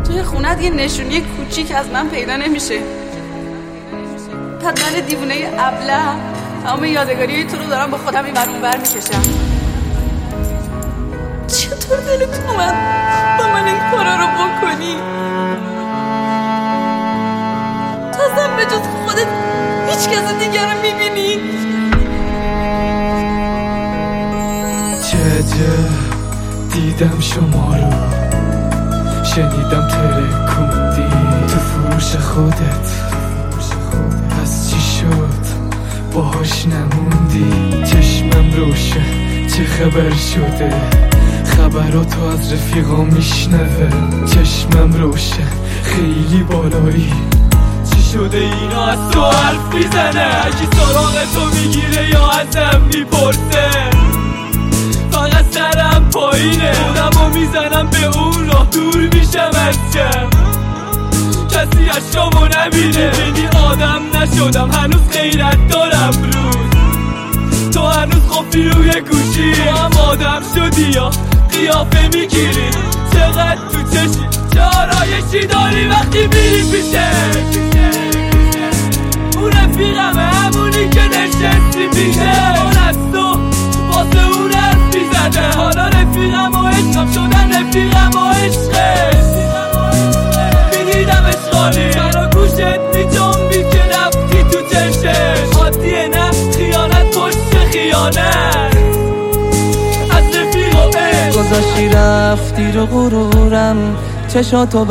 توی خونت یه نشونی کوچیک از من پیدا نمیشه. بعد من دیوونه ابله تمام یادگاری تو رو دارم با خودم این ور اون ور میکشم. چطور دلت اومد با من این کارا رو بکنی؟ تازم به جز خودت هیچ کس دیگر رو میبینی؟ چه دیدم شما رو، شنیدم ترکوندی تو فروش خودت. پس چی شد باهاش نموندی؟ چشمم روشن چه خبر شده؟ خبراتو از رفیقا میشنوه. چشمم روشن خیلی بالایی. چی شده اینا از تو حرف میزنه؟ اگه سراغ تو میگیره یا ازم میپرسه؟ فقط سرم پایینه، خودمو میزنم به اون راه، دور میشم از جمع. کسی اشکامو نبینه، بینی آدم نشدم، هنوز غیرت دارم روز. تو هنوز خفی روی گوشی، تو هم آدم شدی یا قیافه میگیری؟ چقدر تو چشی، چه آرایشی داری وقتی میری پیشه؟ اون رفیقمه، همونی که نشستی پیشه. اون از تو واسه اون حرف میزده، حالا رفیقم و عشقم شدن رفیقم و عشقه. میدیدم اشغالی برا گوشت میجنبی که رفتی تو چشش. عادیه نه خیانت پشت خیانت از رفیق و عشق. گذاشتی رفتی رو غرورم، چشاتو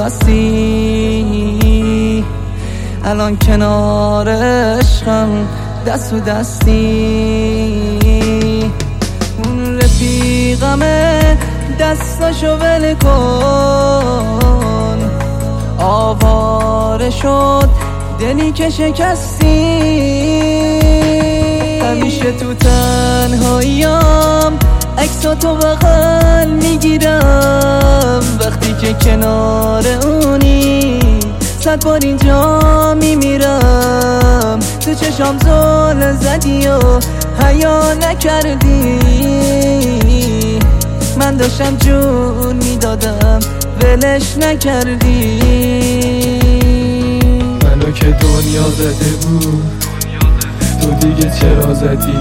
بستی، الان کنار عشقم دست و دستی. اون رفیقمه دستاشو ول کن، آواره شد دلی که شکستی. همیشه تو تنهاییم عکساتو بغل میگیرم، وقتی که کنار اونی 100 بار اینجا میمیرم. تو چشام زل زدی و حیا نکردی، من داشتم جون میدادم ولش نکردی. منو که دنیا زده بود، تو دیگه چرا زدی؟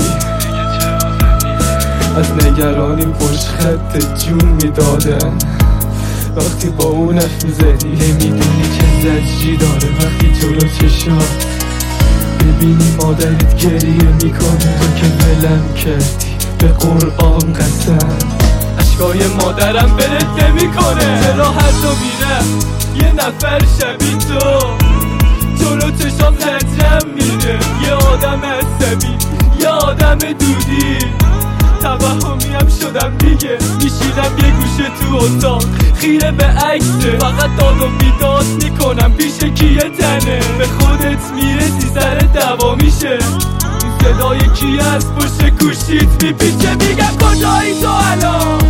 از نگرانی پشت خط جون میدادم. وقتی با اون حرف میزدی نمیدونی چه زجری داره. وقتی جلو چشات ببینی مادرت گریه میکنه، تو که ولم کردی به قرآن قسم. اشکای مادرم برد نمیکنه. چرا هر جا میرم یه نفر شبیه تو جلو چشام زجرم میره؟ یه آدم عصبی، یه آدم دودی. توهمیم شدم دیگه، میشینم یه گوشه تو اتاق خیره به عکسه. فقط داد و بیداد میکنم پیش کیه تنه. به خودت میرسی سر دوا میشه، این صدای کی از پشت گوشیت میپیچه. میگم کجایی تو الان؟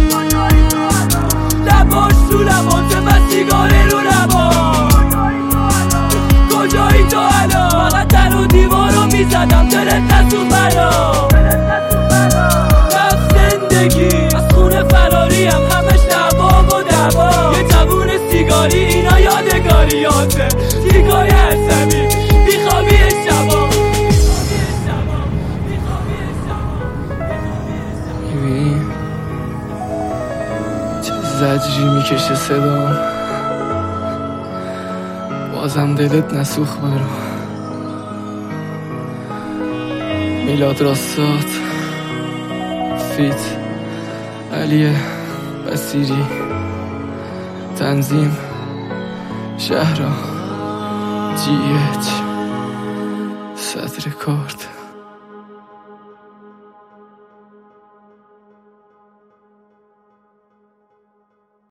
لباش تو لبات من سیگاره رو لباش. کجایی تو الان؟ فقط در و دیوارو میزدم دلت نسون برام. از خونه فراریم همش دعوا و دعوا. یه جوون سیگاری اینا یادگاریاته، دیگای عصبی بیخوابی شبا. ببین چه زجری میکشه صدام، بازم دلت نسوخ برا. میلاد راستات، فیت علی بصیری، تنظیم شهرام، GH، صدر کارت.